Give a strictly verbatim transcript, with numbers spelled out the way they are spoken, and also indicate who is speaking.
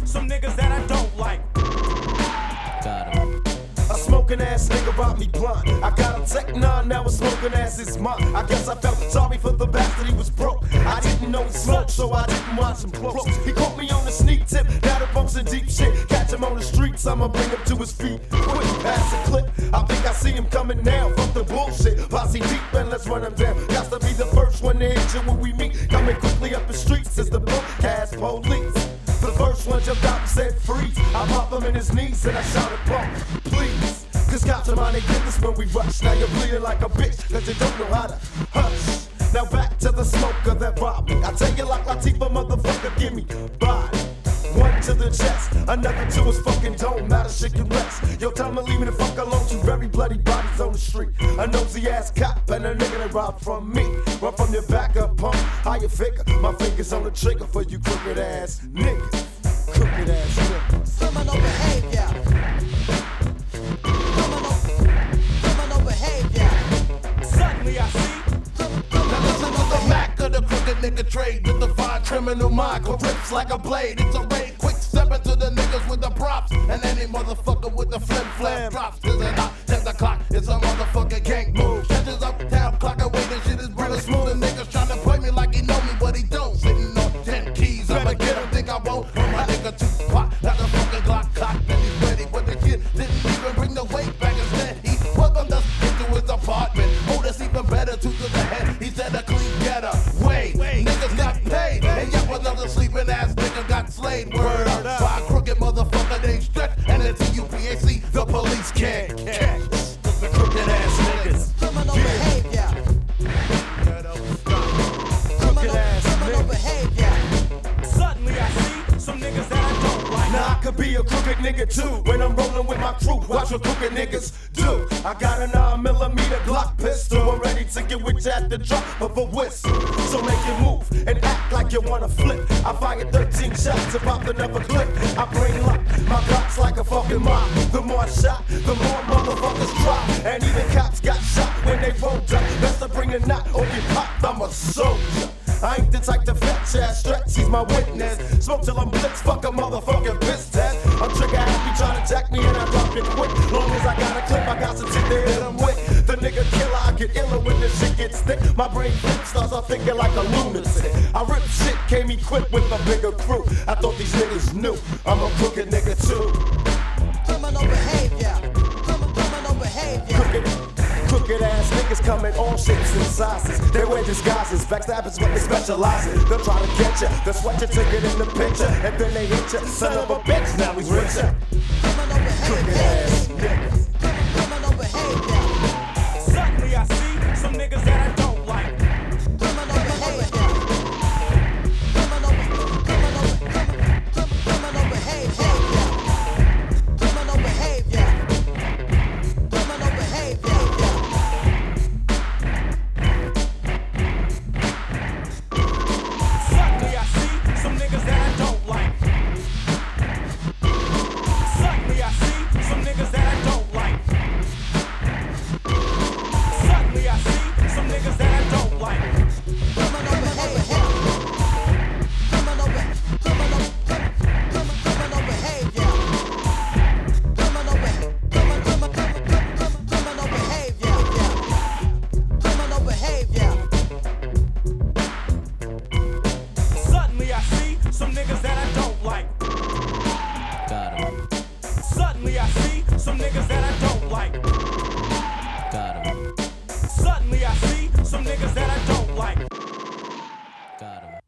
Speaker 1: some niggas that I don't like.
Speaker 2: Got him.
Speaker 3: A smoking ass nigga robbed me blind. I got a Tech nine, now a smoking ass is mine. I guess I felt sorry for the bastard, he was broke. I didn't know he smoked, so I didn't watch him close. He caught me on the sneak tip, now the bump's in deep shit. Catch him on the streets, I'ma bring him to his feet. Quick, pass a clip, I think I see him coming now. Fuck the bullshit, posse deep and let's run him down. Got to be the first one to hit you when we meet. Coming quickly up the streets is the book ass police. The first one jumped out and said freeze. I pop him in his knees and I shouted bump, please. Cause cops are my business when we rush. Now you're bleeding like a bitch cause you don't know how to hush. Now back to the smoker that robbed me. I tell you like Latifah, motherfucker, give me body. One to the chest, another to his fucking dome. Now the shit can rest. Yo, tell me leave me the fuck alone. Two very bloody bodies on the street. A nosy ass cop and a nigga that robbed from me. Run from your back up, pump. How you figure? My fingers on the trigger for you crooked ass niggas. Crooked ass niggas.
Speaker 4: Criminal behavior. Criminal, criminal behavior.
Speaker 1: Suddenly I see.
Speaker 5: Now listen to the Mac of the crooked nigga trade. The divine criminal mind rips like a blade. It's a raid, quick stepping to the niggas with the props. And any motherfucker with the flim flam drops. Cause it's not ten o'clock, it's a motherfucking gang move. Catches up town, clock away, this shit is brother smooth. The niggas tryna play me like he know me, but he don't. Sitting on ten keys, I'ma get him, think I won't. When my nigga Tupac, like a fucking Glock cock, and he's ready. But the kid didn't even bring the weight back instead. He welcomed us into his apartment. Oh, that's even better, two to the head. He said a clean getter. Wait, Wait, niggas got paid. And yet another sleeping ass nigga got slayed. Word up, by a crooked motherfucker named Stretch. And the T U P A C, the police can't catch. The crooked ass niggas.
Speaker 4: Criminal behavior.
Speaker 3: Crooked ass
Speaker 4: Criminal
Speaker 3: niggas.
Speaker 4: behavior.
Speaker 1: Suddenly I see some niggas that I don't like.
Speaker 3: Now I could be a crooked nigga too. When I'm rolling with my crew, watch what crooked niggas do. I got a nine millimeter Glock pistol. I'm ready to get with you at the drop of a whistle. So make you move and act like you wanna flip. I fired thirteen shots to pop another clip. I brain lock my Glock's like a fucking mob. The more I shot, the more motherfuckers drop. And even cops got shot when they rolled up. Best to bring a knot or get popped. I'm a soldier. I ain't the type to fetch ass stretch, he's my witness. Smoke till I'm blitz, fuck a motherfucking piss test. I'm trigger happy trying to jack me and I drop it quick. Long as I got a clip, I got some shit to hit him with. The nigga killer, I get iller when the shit gets thick. My brain flip starts off thinking like a lunatic. I rip shit, came equipped with a bigger crew. I thought these niggas knew I'm a crooked nigga too.
Speaker 4: Criminal behavior. Criminal, criminal behavior.
Speaker 3: Crooked. Crooked ass niggas come in all shapes and sizes. They wear disguises, backstabbers what they specialize in. They'll try to get ya, they'll sweat your ticket in the picture, and then they hit ya. Son of a bitch, now he's richer.
Speaker 4: Criminal
Speaker 3: Crooked
Speaker 4: behavior.
Speaker 3: ass niggas.
Speaker 4: Criminal behavior.
Speaker 1: Suddenly I see some niggas that I don't like.
Speaker 4: Criminal behavior. Criminal, criminal, criminal, criminal behavior. Criminal behavior. Criminal behavior.
Speaker 1: Suddenly I see some niggas that I don't like. Suddenly I see some niggas that I don't like. Suddenly I see some niggas that I don't like.
Speaker 4: Criminal behavior. Criminal, be- criminal, criminal, criminal behavior. Criminal, be- criminal, criminal, criminal, criminal behavior. Criminal behavior.
Speaker 1: Suddenly I see some niggas that I don't like.
Speaker 2: Got him.
Speaker 1: Suddenly I see some niggas that I don't like.
Speaker 2: Got him.